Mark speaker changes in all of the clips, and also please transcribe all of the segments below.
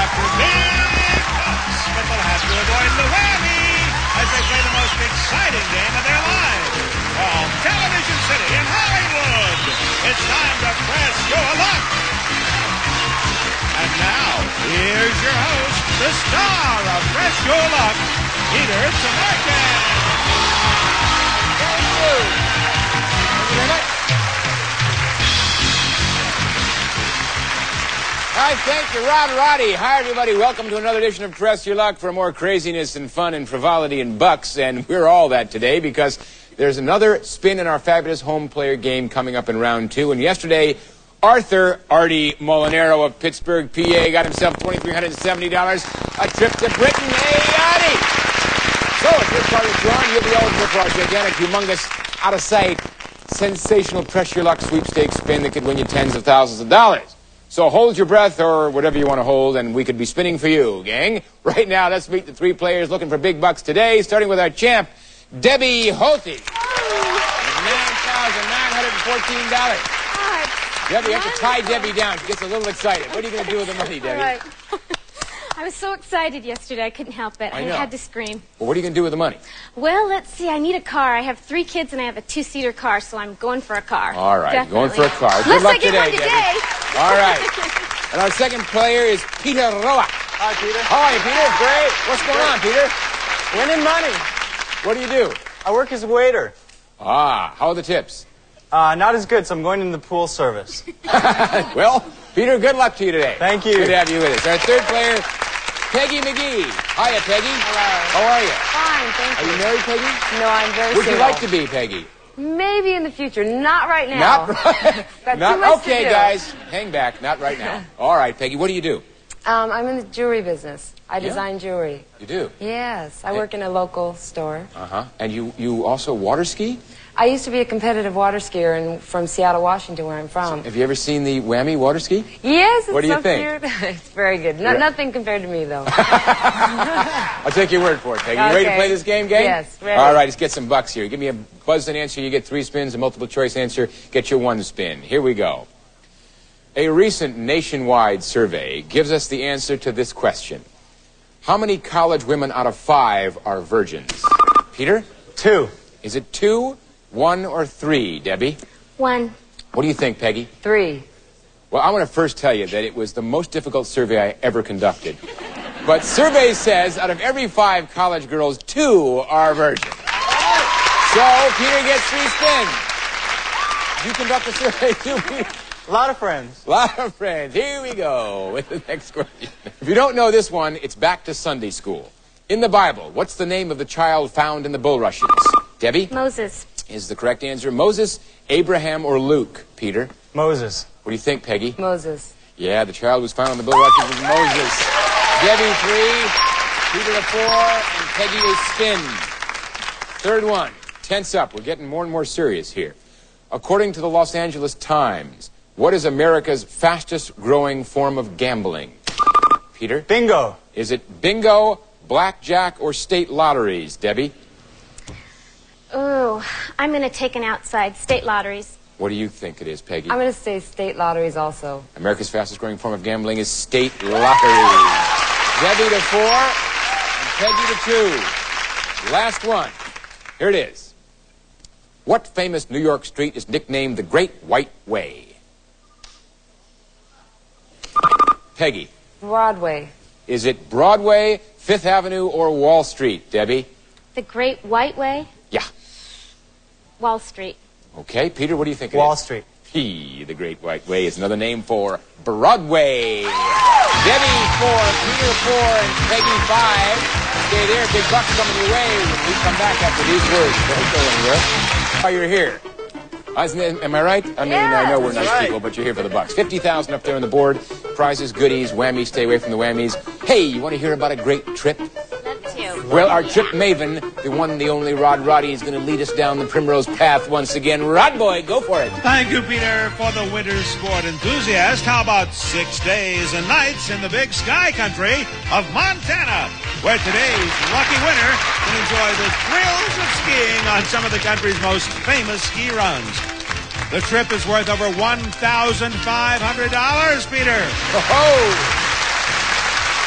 Speaker 1: after big bucks, but they'll have to avoid the whammy as they play the most exciting game of their lives. From Television City in Hollywood, it's time to press your luck. And now, here's your host, the star of Press Your Luck, Peter Tomarken.
Speaker 2: Thank you. Thank you very much. Hi, thank you, Rod Roddy. Hi, everybody. Welcome to another edition of Press Your Luck for more craziness and fun and frivolity and bucks. And we're all that today because there's another spin in our fabulous home player game coming up in round two. And yesterday, Arthur Artie Molinaro of Pittsburgh, PA, got himself $2,370, a trip to Britain. Hey, Artie! So, if your card is drawn, you'll be eligible for our gigantic, humongous, out-of-sight, sensational Press Your Luck sweepstakes spin that could win you tens of thousands of dollars. So hold your breath or whatever you want to hold, and we could be spinning for you, gang. Right now, let's meet the three players looking for big bucks today, starting with our champ, Debbie Hothy. $9,914. Debbie, you have to tie Debbie down. She gets a little excited. What are you going to do with the money, Debbie?
Speaker 3: All right. I was so excited yesterday, I couldn't help it. I had to scream.
Speaker 2: Well, what are you going to do with the money?
Speaker 3: Well, let's see. I need a car. I have 3 kids and I have a 2-seater car, so I'm going for a car.
Speaker 2: All right,
Speaker 3: Definitely.
Speaker 2: going for a car. Good
Speaker 3: Unless
Speaker 2: luck
Speaker 3: I get
Speaker 2: today,
Speaker 3: one today.
Speaker 2: Debbie. All right. And our second player is Peter Roa.
Speaker 4: Hi, Peter.
Speaker 2: How are you, Peter? Great. What's going on, Peter?
Speaker 4: Winning money.
Speaker 2: What do you do?
Speaker 4: I work as a waiter.
Speaker 2: Ah, how are the tips?
Speaker 4: Not as good, so I'm going in the pool service.
Speaker 2: Well, Peter, good luck to you today.
Speaker 4: Thank you.
Speaker 2: Good to have you with us. Our third player, Peggy McGee. Hiya, Peggy.
Speaker 5: Hello.
Speaker 2: How are you?
Speaker 5: Fine, thank
Speaker 2: Are
Speaker 5: you.
Speaker 2: you married, Peggy?
Speaker 5: No, I'm very
Speaker 2: Would
Speaker 5: single.
Speaker 2: you like to be, Peggy?
Speaker 5: Maybe in the future. Not right now.
Speaker 2: Not right.
Speaker 5: Got
Speaker 2: Not
Speaker 5: too much to
Speaker 2: okay,
Speaker 5: do.
Speaker 2: guys. Hang back. Not right now. All right, Peggy. What do you do?
Speaker 5: I'm in the jewelry business. I design jewelry.
Speaker 2: You do.
Speaker 5: Yes, I work in a local store.
Speaker 2: And you also water ski?
Speaker 5: I used to be a competitive water skier from Seattle, Washington, where I'm from.
Speaker 2: Have you ever seen the Whammy water ski?
Speaker 5: Yes, it's
Speaker 2: What do you
Speaker 5: so
Speaker 2: think?
Speaker 5: cute. It's very good. Nothing compared to me, though.
Speaker 2: I'll take your word for it, Peggy. You ready to
Speaker 5: Okay.
Speaker 2: play this game, gang?
Speaker 5: Yes, ready.
Speaker 2: All right, let's get some bucks here. Give me a buzzed-in answer. You get 3 spins. A multiple-choice answer, get your 1 spin. Here we go. A recent nationwide survey gives us the answer to this question. How many college women out of 5 are virgins? Peter?
Speaker 4: 2.
Speaker 2: Is it 2, 1, or 3, Debbie?
Speaker 3: 1.
Speaker 2: What do you think, Peggy?
Speaker 5: 3.
Speaker 2: Well, I want to first tell you that it was the most difficult survey I ever conducted. But survey says out of every 5 college girls, 2 are virgins. So Peter gets 3 spins. Did you conduct a survey too, Peter?
Speaker 4: A lot of friends.
Speaker 2: A lot of friends. Here we go with the next question. If you don't know this one, it's back to Sunday school. In the Bible, what's the name of the child found in the bulrushes? Debbie?
Speaker 3: Moses.
Speaker 2: Is the correct answer Moses, Abraham, or Luke, Peter?
Speaker 4: Moses.
Speaker 2: What do you think, Peggy?
Speaker 5: Moses.
Speaker 2: Yeah, the child was found in the bulrushes was Moses. Debbie 3, Peter a 4, and Peggy a spin. Third one. Tense up. We're getting more and more serious here. According to the Los Angeles Times, what is America's fastest growing form of gambling? Peter?
Speaker 4: Bingo.
Speaker 2: Is it bingo, blackjack, or state lotteries, Debbie?
Speaker 3: Ooh, I'm going to take an outside. State lotteries.
Speaker 2: What do you think it is, Peggy?
Speaker 5: I'm going to say state lotteries also.
Speaker 2: America's fastest growing form of gambling is state lotteries. Debbie to 4, and Peggy to 2. Last one. Here it is. What famous New York street is nicknamed the Great White Way? Peggy.
Speaker 5: Broadway.
Speaker 2: Is it Broadway, Fifth Avenue, or Wall Street, Debbie?
Speaker 3: The Great White Way.
Speaker 2: Yeah.
Speaker 3: Wall Street.
Speaker 2: Okay, Peter, what do you think it
Speaker 4: Wall
Speaker 2: is?
Speaker 4: Street.
Speaker 2: The Great White Way is another name for Broadway. Debbie 4, Peter 4, and Peggy 5. Stay there, big bucks coming your way when we come back after these words. Don't go anywhere. While you're here. Am I right? I mean, I know we're nice people, but you're here for the bucks. 50,000 up there on the board. Prizes, goodies, whammies. Stay away from the whammies. Hey, you want to hear about a great trip?
Speaker 3: Love to.
Speaker 2: Well, our trip maven, the one, the only Rod Roddy, is going to lead us down the primrose path once again. Rod boy, go for it.
Speaker 1: Thank you, Peter. For the winter sport enthusiast, how about 6 days and nights in the big sky country of Montana, where today's lucky winner can enjoy the thrills of skiing on some of the country's most famous ski runs. The trip is worth over $1,500, Peter.
Speaker 2: Oh-ho!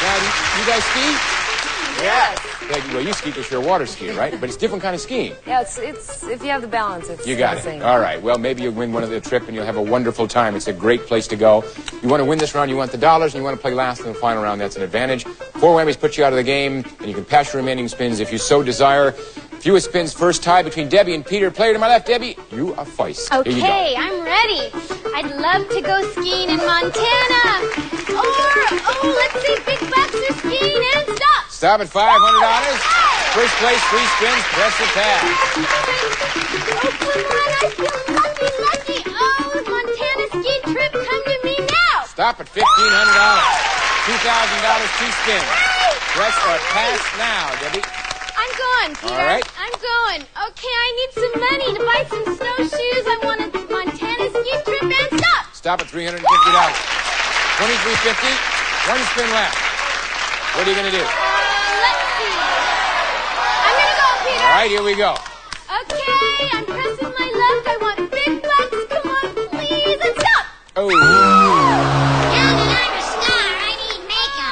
Speaker 2: Now, you guys ski?
Speaker 5: Yes.
Speaker 2: Well, you ski because you're a water skier, right? But it's different kind of skiing.
Speaker 5: Yeah, it's if you have the balance, it's
Speaker 2: You got
Speaker 5: insane.
Speaker 2: it. All right. Well, maybe you'll win one of the trip and you'll have a wonderful time. It's a great place to go. You want to win this round, you want the dollars, and you want to play last in the final round. That's an advantage. 4 whammies put you out of the game, and you can pass your remaining spins if you so desire. Fewest spins first, tie between Debbie and Peter. Player to my left, Debbie, you are feist. Here you go.
Speaker 3: Okay, I'm ready. I'd love to go skiing in Montana. Or, let's see, big bucks are skiing and stop.
Speaker 2: Stop at $500. First place, 3 spins, press the tab.
Speaker 3: Oh, come on, I feel lucky. Oh, Montana ski trip, come to me now.
Speaker 2: Stop at $1,500. $2,000, 2 spins. Press or pass now, Debbie.
Speaker 3: I'm going, Peter.
Speaker 2: All right.
Speaker 3: I'm going. Okay, I need some money to buy some snowshoes. I want a Montana ski trip and stop.
Speaker 2: Stop at $350. $2,350. 1 spin left. What are you going to do?
Speaker 3: Let's see. I'm going to go, Peter.
Speaker 2: All right, here we go.
Speaker 3: Okay, I'm pressing my luck. I want big bucks. Come on, please, and stop.
Speaker 2: Oh.
Speaker 6: Now that I'm a star, I need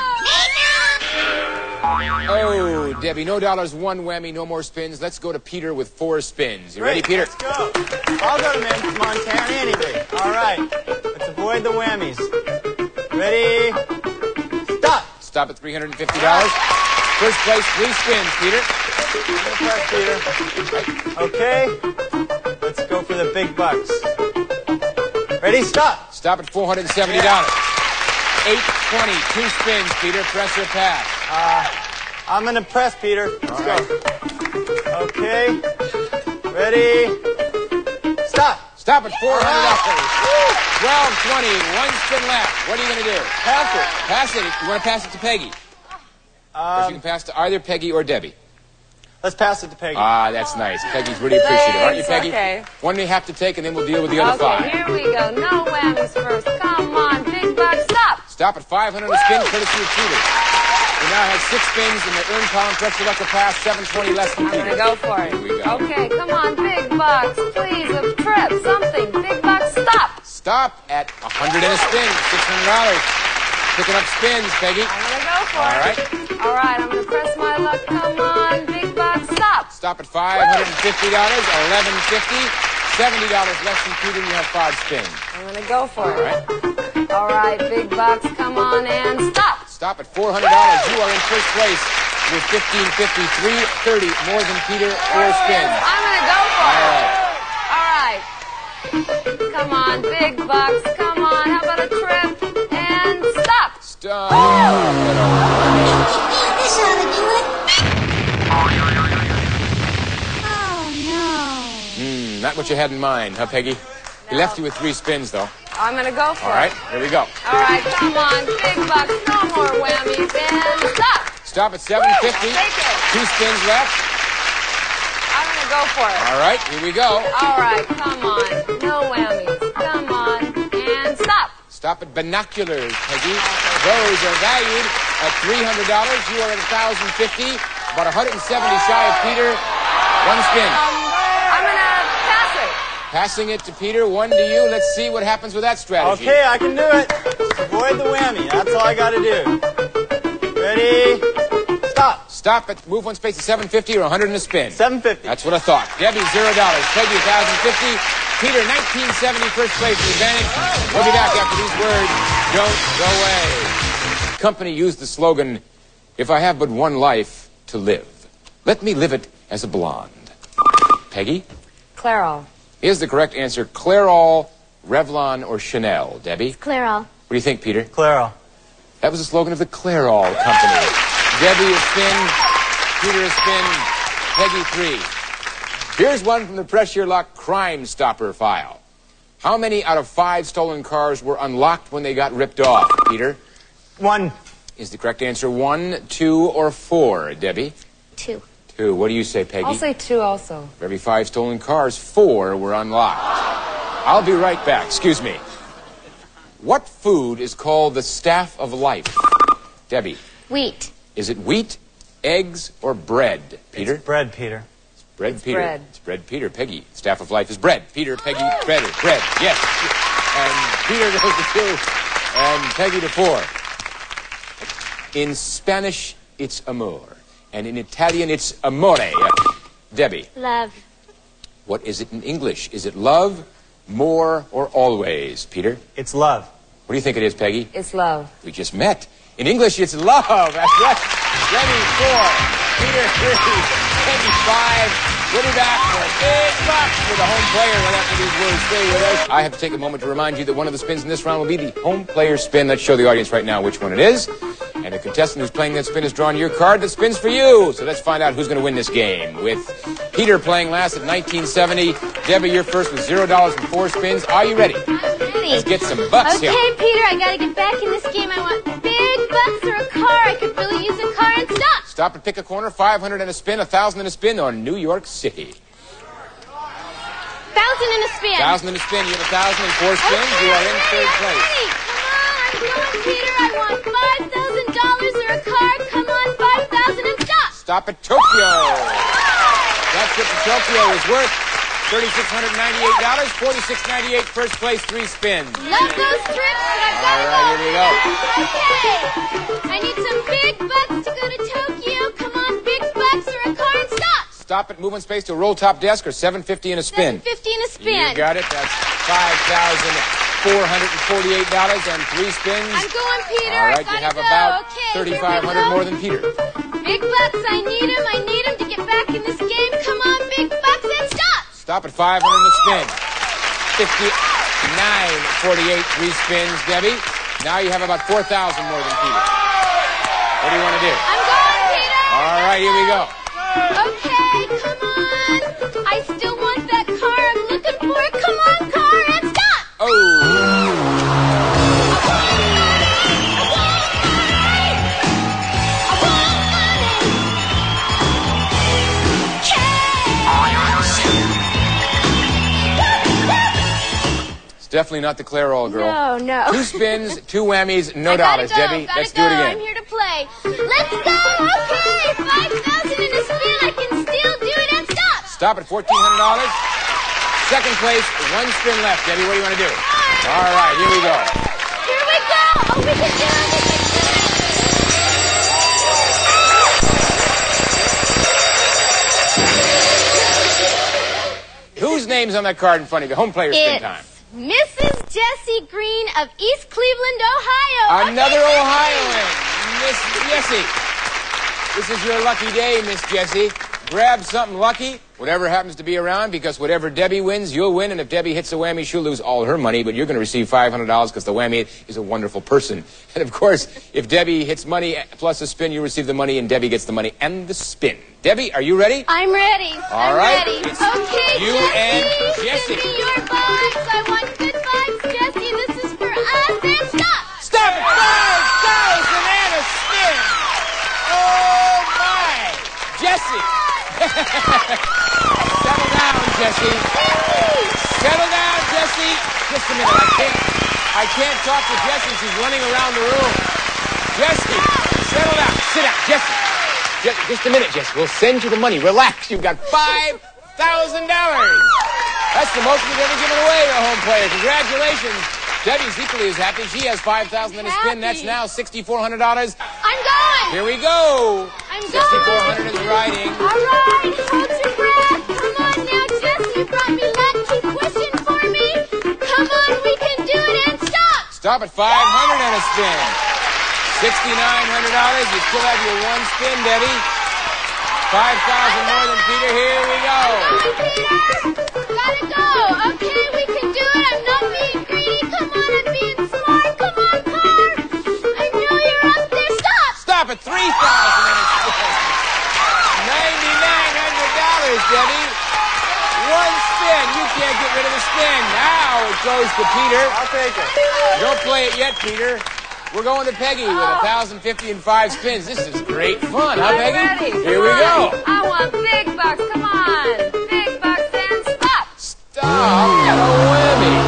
Speaker 6: makeup.
Speaker 2: Oh, Debbie, no dollars, 1 whammy, no more spins. Let's go to Peter with 4 spins. You ready, Peter?
Speaker 4: Let's go. I'll go to Montana any day. All right. Let's avoid the whammies. Ready? Stop.
Speaker 2: Stop at $350. First place, 3 spins, Peter.
Speaker 4: Press, Peter. Okay. Let's go for the big bucks. Ready? Stop.
Speaker 2: Stop at $470. 820, 2 spins, Peter. Press or pass.
Speaker 4: I'm going to press, Peter. Let's go. Okay. Ready? Stop.
Speaker 2: Stop at $400. 1220, 1 spin left. What are you going to do?
Speaker 4: Pass it.
Speaker 2: Pass it. You want to pass it to Peggy? Or you can pass to either Peggy or Debbie.
Speaker 4: Let's pass it to Peggy.
Speaker 2: Ah, that's nice. Peggy's really appreciative. Aren't you,
Speaker 5: Thanks,
Speaker 2: Peggy?
Speaker 5: okay.
Speaker 2: One we have to take, and then we'll deal with the other
Speaker 5: Okay,
Speaker 2: 5.
Speaker 5: here we go. No whammies first. Come on, big bucks, stop.
Speaker 2: Stop at $500 a spin, courtesy of Peter. We now have 6 spins in the earn column. Press your luck to pass. 720 less than
Speaker 5: I'm
Speaker 2: Peter.
Speaker 5: gonna go for it.
Speaker 2: Here we go.
Speaker 5: Okay, come on, big bucks, please, a trip, something. Big bucks, stop.
Speaker 2: Stop at $100 and a spin. $600. Picking up spins, Peggy.
Speaker 5: I'm gonna go for
Speaker 2: All
Speaker 5: it.
Speaker 2: right.
Speaker 5: All right, I'm gonna press my luck. Come on, big bucks, stop.
Speaker 2: Stop at $550. $11.50. $70 less than Peter. You have 5 spins.
Speaker 5: I'm gonna go for
Speaker 2: All
Speaker 5: it.
Speaker 2: right.
Speaker 5: All right, big bucks, come on and stop.
Speaker 2: Stop at $400. You are in first place with $15.50. $3.30 more than Peter. 4 spins.
Speaker 5: I'm gonna go for
Speaker 2: All
Speaker 5: it.
Speaker 2: right.
Speaker 5: All right. Come on, big bucks, come on. How about a trip and stop?
Speaker 2: Stop.
Speaker 6: This ought to do it. Oh,
Speaker 2: Not what you had in mind, huh, Peggy? He left you with 3 spins, though.
Speaker 5: I'm gonna go for
Speaker 2: All right,
Speaker 5: it.
Speaker 2: here we go.
Speaker 5: All right, come on, big bucks, no more whammies and stop.
Speaker 2: Stop at $750.
Speaker 5: Take it.
Speaker 2: 2 spins left.
Speaker 5: I'm gonna go for it.
Speaker 2: All right, here we go.
Speaker 5: All right, come on, no whammies. Come on and stop.
Speaker 2: Stop at binoculars, Peggy. Those are valued at $300. You are at $1,050. About 170 shy of Peter. 1 spin.
Speaker 5: I'm gonna pass it.
Speaker 2: Passing it to Peter. 1 to you. Let's see what happens with that strategy.
Speaker 4: Okay, I can do it. Avoid the whammy. That's all I got to do. Ready? Stop.
Speaker 2: Stop at move 1 space to $750 or 100 in a spin.
Speaker 4: $750.
Speaker 2: That's what I thought. Debbie, $0. Peggy, $1,050. Peter, 1970, first place with advantage. We'll be back after these words. Don't go away. The company used the slogan, "If I have but one life to live, let me live it as a blonde." Peggy?
Speaker 5: Clairol.
Speaker 2: Is the correct answer Clairol, Revlon, or Chanel? Debbie?
Speaker 3: Clairol.
Speaker 2: What do you think, Peter?
Speaker 4: Clairol.
Speaker 2: That was the slogan of the Clairol company. Debbie is spin, Peter is spin, Peggy 3. Here's one from the Press Your Luck Crime Stopper file. How many out of 5 stolen cars were unlocked when they got ripped off, Peter?
Speaker 4: 1.
Speaker 2: Is the correct answer 1, 2, or 4, Debbie?
Speaker 3: 2.
Speaker 2: 2. What do you say, Peggy?
Speaker 5: I'll say 2 also.
Speaker 2: For every 5 stolen cars, 4 were unlocked. I'll be right back. Excuse me. What food is called the staff of life? Debbie,
Speaker 3: Wheat.
Speaker 2: is it wheat, eggs, or bread? Peter?
Speaker 4: It's bread, Peter.
Speaker 2: Bread,
Speaker 5: It's
Speaker 2: Peter.
Speaker 5: bread.
Speaker 2: It's bread, Peter. Peggy, staff of life is bread. Peter, Peggy, bread. Bread, yes. And Peter goes to 2, and Peggy to 4. In Spanish, it's amor. And in Italian, it's amore. Debbie,
Speaker 3: Love.
Speaker 2: what is it in English? Is it love, more, or always? Peter?
Speaker 4: It's love.
Speaker 2: What do you think it is, Peggy?
Speaker 5: It's love.
Speaker 2: We just met. In English, it's love. That's right. Debbie, 4. Peter, 3. Peggy, 5. We'll be back for $8 for the home player right after these words. Stay with us. I have to take a moment to remind you that one of the spins in this round will be the home player spin. Let's show the audience right now which one it is. And the contestant who's playing that spin has drawn your card that spins for you. So let's find out who's going to win this game. With Peter playing last at 1970. Debbie, you're first with $0 and 4 spins. Are you ready?
Speaker 3: I'm ready.
Speaker 2: Let's get some bucks
Speaker 3: Okay,
Speaker 2: here.
Speaker 3: Peter, I gotta get back in this game. I want big bucks or a car. I could really use a car and stop.
Speaker 2: Stop and pick a corner. 500 and a spin, 1,000 and a spin, or New York City.
Speaker 3: 1,000 in a spin.
Speaker 2: 1,000 and a spin. You have 1,000 and 4 spins. You are in third place.
Speaker 3: Ready. Come on, Peter. I want $5,000 or a car. Come on, 5,000 and stop.
Speaker 2: Stop at Tokyo. That trip to Tokyo is worth $3,698. $4,698 first place, 3 spins.
Speaker 3: Love those trips, but I've got to
Speaker 2: All right, here we go.
Speaker 3: Okay. I need some big bucks to go to Tokyo. Come on, big bucks or a car and stop.
Speaker 2: Stop at movement space to a roll top desk or $750 in a spin.
Speaker 3: $750 in a spin.
Speaker 2: You got it. That's $5,448 and 3 spins.
Speaker 3: I'm going, Peter.
Speaker 2: All right,
Speaker 3: I
Speaker 2: you have
Speaker 3: gotta
Speaker 2: about
Speaker 3: go. Okay, here we
Speaker 2: 3,500
Speaker 3: go.
Speaker 2: more than Peter.
Speaker 3: Big bucks, I need them. I need them to get back in this game. Come on, big bucks and stop.
Speaker 2: Stop at 500 in a spin. 59.48, 3 spins, Debbie. Now you have about 4,000 more than Peter. What do you want to do?
Speaker 3: I'm going, Peter.
Speaker 2: All right, here we go.
Speaker 3: Okay, come on. I still want that car. I'm looking for it. Come on, car, and stop.
Speaker 2: Oh. It's definitely not the Clairol girl.
Speaker 3: No, no.
Speaker 2: 2 spins, 2 whammies, no
Speaker 3: I gotta
Speaker 2: dollars,
Speaker 3: go,
Speaker 2: Debbie.
Speaker 3: gotta
Speaker 2: Let's
Speaker 3: go.
Speaker 2: do it again.
Speaker 3: I'm here to play. Let's go. Okay, 5,000 in a spin. I can still do it and stop.
Speaker 2: Stop at $1,400. Second place, 1 spin left. Debbie, what do you want to do? All right, here we go.
Speaker 3: Here we go. Oh, we can do it. We can do it.
Speaker 2: Whose name's on that card in front of you? Home player spin time.
Speaker 3: Mrs. Jessie Green of East Cleveland, Ohio.
Speaker 2: Another Ohioan, Miss Jessie. This is your lucky day, Miss Jessie. Grab something lucky, whatever happens to be around, because whatever Debbie wins, you'll win. And if Debbie hits a whammy, she'll lose all her money, but you're going to receive $500 because the whammy is a wonderful person. And of course, if Debbie hits money plus a spin, you receive the money, and Debbie gets the money and the spin. Debbie, are you ready?
Speaker 3: I'm ready.
Speaker 2: All
Speaker 3: I'm
Speaker 2: right.
Speaker 3: ready.
Speaker 2: It's
Speaker 3: Okay,
Speaker 2: you
Speaker 3: Jessie,
Speaker 2: and Jessie.
Speaker 3: Give me your bucks. I want good bucks, Jessie. This is for us. And stop.
Speaker 2: Stop it! 5,000 and a spin! Oh, my! Jessie! Settle down, Jessie. Settle down, Jessie. Just a minute. I can't talk to Jessie. She's running around the room. Jessie, settle down. Sit down, Jessie. Just a minute, Jessie. We'll send you the money. Relax. You've got $5,000. That's the most we've ever given away to a home player. Congratulations. Debbie's equally as happy. She has $5,000 in a spin. That's now $6,400.
Speaker 3: I'm going.
Speaker 2: Here we go.
Speaker 3: I'm going.
Speaker 2: 6,400 is riding.
Speaker 3: All right. Hold your breath. Come on now, Jessie. You brought me luck. Keep pushing for me. Come on. We can do it and stop.
Speaker 2: Stop at 500 and a spin. $6,900. You still have your 1 spin, Debbie. 5,000 more than Peter. Here we go.
Speaker 3: Gotta go. Okay, we can do it. I'm not being greedy. Come on, I'm being smart. Come on, car. I know you're up there. Stop.
Speaker 2: Stop at 3,000 and a spin. $9,900, Debbie. 1 spin. You can't get rid of the spin. Now it goes to Peter.
Speaker 4: I'll take it.
Speaker 2: Don't play it yet, Peter. We're going to Peggy with 1,050 and 5 spins. This is great fun, huh,
Speaker 5: I'm
Speaker 2: Peggy?
Speaker 5: ready.
Speaker 2: Here we go.
Speaker 5: I want big bucks. Come on. Big bucks and stop.
Speaker 2: Stop at a whammy.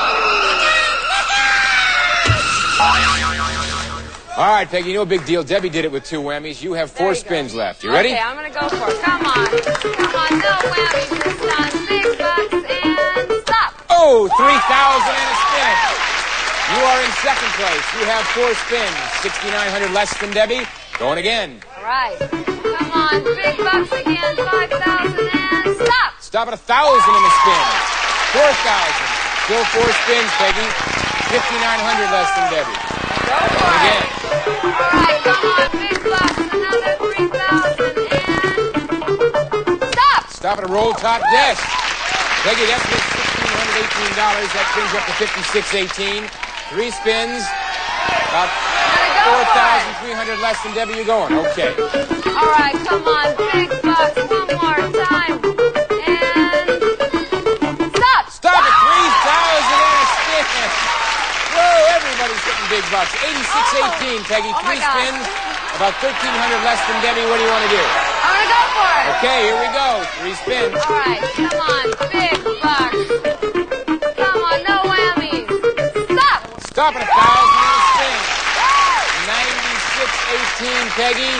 Speaker 2: All right, Peggy, no big deal. Debbie did it with 2 whammies. You have 4 spins left. You ready?
Speaker 5: Okay, I'm going to go for it. Come on. Come on. No whammies this time. Big bucks and stop.
Speaker 2: Oh, 3,000 and a spin. You are in second place. You have 4 spins. 6,900 less than Debbie. Going again.
Speaker 5: All right. Come on, big bucks again. 5,000 and stop.
Speaker 2: Stop at 1,000 in the spin. 4,000. Still 4 spins, Peggy. 5,900 less than Debbie.
Speaker 5: Go for it.
Speaker 2: Again.
Speaker 5: All right, come on, big bucks. Another 3,000 and stop.
Speaker 2: Stop at a roll top desk. Peggy, that's $1,618. That brings you up to 5,618. 3 spins. About 4,300 less than Debbie. You're going. Okay.
Speaker 5: All right, come on, big bucks. One more time. And stop.
Speaker 2: Stop at 3,000 and a spin. Whoa, everybody's getting big bucks. 8618, Peggy.
Speaker 5: Oh, my
Speaker 2: 3
Speaker 5: God.
Speaker 2: spins. About 1,300 less than Debbie. What do you want to do?
Speaker 5: I'm going to go for it.
Speaker 2: Okay, here we go. 3 spins.
Speaker 5: All right, come on, big bucks. Come on, no whammies. Stop.
Speaker 2: Stop at 1,000 and a spin. 9618, Peggy.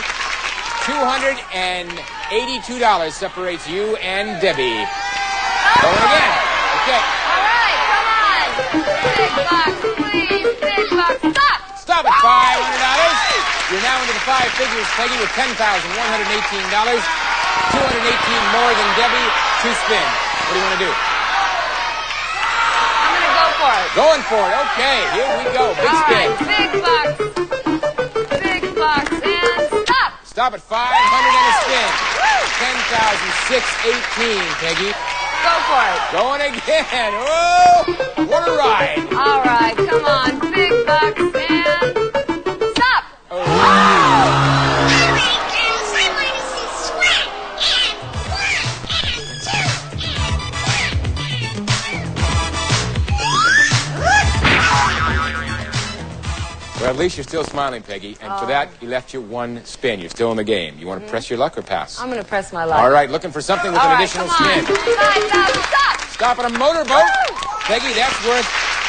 Speaker 2: $282 separates you and Debbie. Going again. Okay.
Speaker 5: All right, come on. Big bucks, please. Big bucks. Stop.
Speaker 2: Stop at $500. You're now into the 5 figures, Peggy, with $10,118. 218 more than Debbie. 2 spins. What do you want to do?
Speaker 5: I'm going to go for it.
Speaker 2: Going for it. Okay, here we go. Big
Speaker 5: All
Speaker 2: spin.
Speaker 5: right, big bucks. Big bucks and stop.
Speaker 2: Stop at 500 and a spin. 10,618, Peggy.
Speaker 5: Go for it.
Speaker 2: Going again. Oh, what a ride.
Speaker 5: All right, come on, big bucks and stop.
Speaker 6: All right, girls, I want to see sweat.
Speaker 2: Well, at least you're still smiling, Peggy. And for that, he left you 1 spin. You're still in the game. You want to press your luck or pass?
Speaker 5: I'm going to press my luck.
Speaker 2: All right, looking for something with
Speaker 5: All
Speaker 2: an
Speaker 5: right,
Speaker 2: additional
Speaker 5: come on.
Speaker 2: spin.
Speaker 5: 5,000, stop.
Speaker 2: Stop at a motorboat. Peggy, that's worth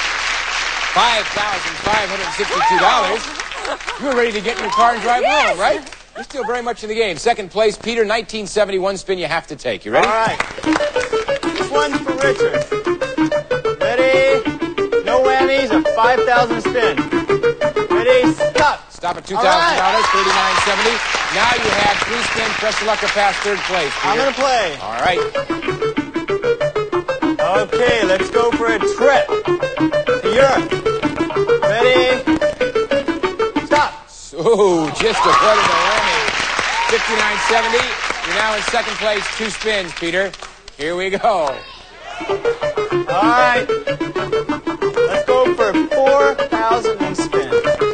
Speaker 2: $5,562. You were ready to get in your car and drive home, right? You're still very much in the game. Second place, Peter, 1971 spin you have to take. You ready?
Speaker 4: All right. This one's for Richard. Ready? No whammies, a 5,000 spin. Ready? Stop.
Speaker 2: Stop at $2,000,
Speaker 4: All right.
Speaker 2: $39.70. Now you have 3 spins, press your luck or pass third place, Peter.
Speaker 4: I'm going to play.
Speaker 2: All right.
Speaker 4: Okay, let's go for a trip to Europe. Ready? Stop.
Speaker 2: Oh, just avoided the whammy. $59.70. You're now in second place, 2 spins, Peter. Here we go.
Speaker 4: All right. Let's go for 4,000 and spin.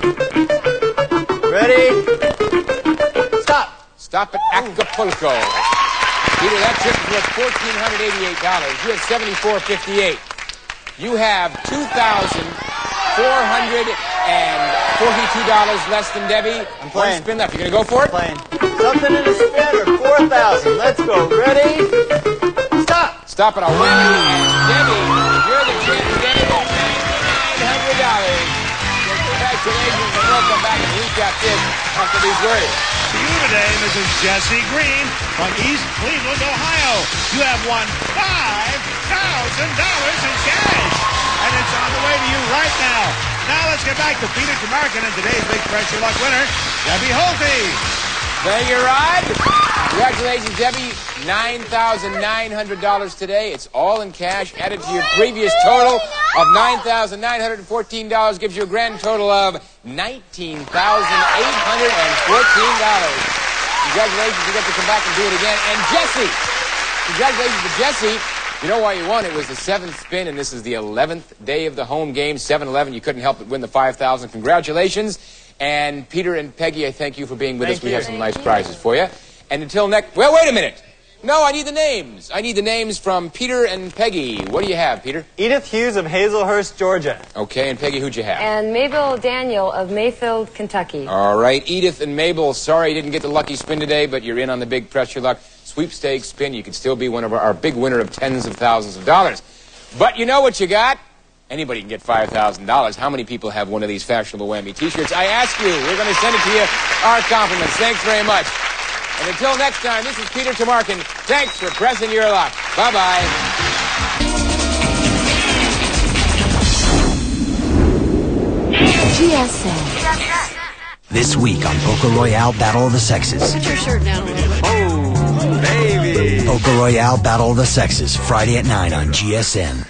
Speaker 4: Ready? Stop.
Speaker 2: Stop at Acapulco. Peter, that trip is worth $1,488. You had $74.58. You have $2,442 less than Debbie.
Speaker 4: I'm
Speaker 2: 1
Speaker 4: playing.
Speaker 2: spin left. You gonna go for it?
Speaker 4: Playing. Something in a spin or 4,000. Let's go. Ready? Stop.
Speaker 2: Stop at a whammy. And Debbie, you're the champ. Debbie, $900. Congratulations, and we'll come back and recap this after these words.
Speaker 1: To you today, Mrs. Jessie Green from East Cleveland, Ohio. You have won $5,000 in cash. And it's on the way to you right now. Now let's get back to Peter Tamarkin and today's Big Press Your Luck winner, Debbie Holte.
Speaker 2: Thank you, Rod. Congratulations, Debbie. $9,900 today. It's all in cash, added to your previous total of $9,914, gives you a grand total of $19,814. Congratulations, you get to come back and do it again. And Jesse, congratulations to Jesse. You know why you won? It was the 7th spin, and this is the 11th day of the home game, 7-11. You couldn't help but win the $5,000. Congratulations. And Peter and Peggy, I thank you for being with us. We have some nice prizes for you. And until next... Well, wait a minute. No, I need the names. I need the names from Peter and Peggy. What do you have, Peter?
Speaker 4: Edith Hughes of Hazelhurst, Georgia.
Speaker 2: Okay, and Peggy, who'd you have?
Speaker 5: And Mabel Daniel of Mayfield, Kentucky.
Speaker 2: All right, Edith and Mabel, sorry you didn't get the lucky spin today, but you're in on the Big Press Your Luck sweepstakes spin. You could still be one of our big winner of tens of thousands of dollars. But you know what you got? Anybody can get $5,000. How many people have one of these fashionable whammy T-shirts? I ask you. We're going to send it to you. Our compliments. Thanks very much. And until next time, this is Peter Tamarkin. Thanks for pressing your luck. Bye-bye.
Speaker 7: GSN.
Speaker 8: This week on Poker Royale Battle of the Sexes.
Speaker 7: Put your shirt down a little bit.
Speaker 9: Oh, baby.
Speaker 8: Poker Royale Battle of the Sexes, Friday at 9 on GSN.